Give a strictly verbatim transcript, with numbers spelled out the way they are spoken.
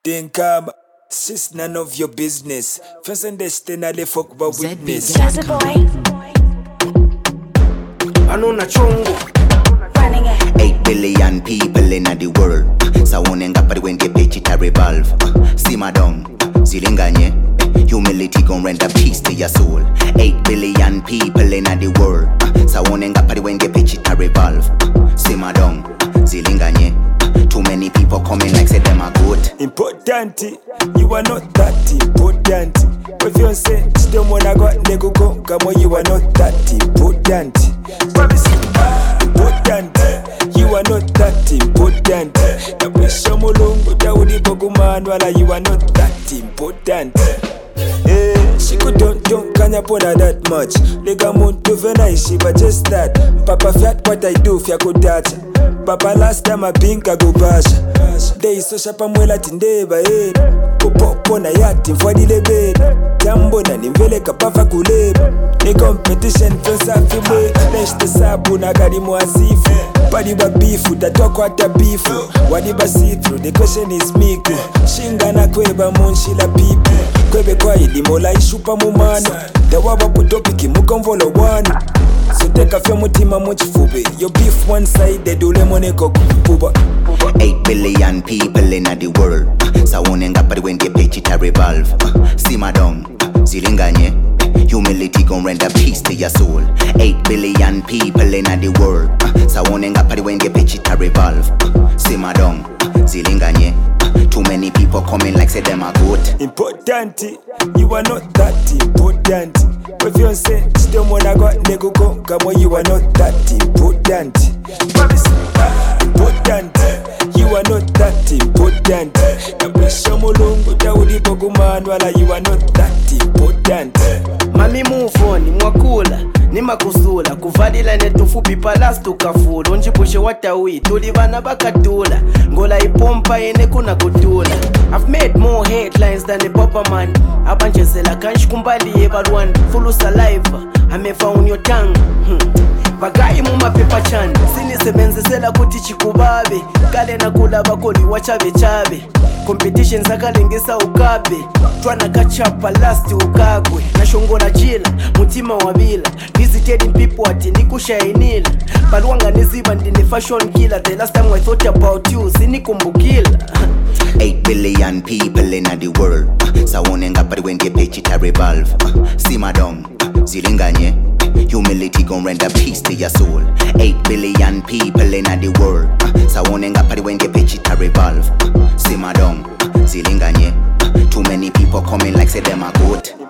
Think um, sis none of your business. First and destinally fuck about witness. That's a boy. I know na chongo. Running it. Eight billion people in the world. Sa unenga pari when pechi ta revolve. Sima down, zilinganye. Humility gon' render peace to your soul. Eight billion people in the world. Sa unenga pari when pechi ta revolve. Sima down, zilinganye. Too many people coming like say them are good. Important, you are not that important. If you say still wanna go nego go, come on, you are not that important. Important, you are not that important. Na pesha mulungu Daudi Bogumanu wala you are not that important. Eh, she could don't don't kanya pona that much. Lega muntu vena ishi but just that. Papa fiat what I do fya kudacha. Papa last time I think I go bash. Day so shapa mwela tindeba eh. Popo na yati mfwadi lebe. Jambo na nimvele kapafa kuleba. Ni competition fensa fimwe. Neshte sabu na gari mwasifu. Wadi ba beefu, tatoko ata beefu. Wadi ba see through, the question is miku. Shinga na kweba monshila pipu. Kwebe kwa ilimola ishupa mumano. Dewaba putopiki mukonvolo wanu. So take off your mutima muchifube. Your beef one side, they do lemoneko kupuba. Eight billion people in the world. Sa unenga pari when pechi ta revolve. Sima down, zilinganye. Humility gon' render peace to your soul. Eight billion people in the world. Sa unenga pari when pechi ta revolve. Sima down, zilinganye. Too many people coming like say them are good. Important, you are not that important. If you say still wanna go nego go, come on, you are not that important. Important, you are not that important. Na pesha mulungu Daudi Bogumanu wala you are not that important. Mami move on, mwakula ni makusula kuvadila netufupi palas tukafula onjipushe watawi tulivana bakatula ngola ipompa ene kuna kutula. I've made more headlines than a popper man. Abanjezela kanshi kumbali ebalwan fulu saliva amefa on your tongue. hmm. Bagayi muma paper chan sinisebenzisela kuti chikubabe kale nakula bakoli wachabe chabe competitions akalengesa ukabe twana kachapa last ukagwe nashongola jila mutima wabila visited people ati nikushainila balwanga niziba ndine fashion killer. The last time I thought about you sinikumbukila. Eight billion people in the world. Sa unenga pari when pechi ta revolve. Sima down, zilinganye. Humility gon' render peace to your soul. Eight billion people in the world. Sa unenga pari when pechi ta revolve. Sima down, zilinganye. Too many people coming like say them are good.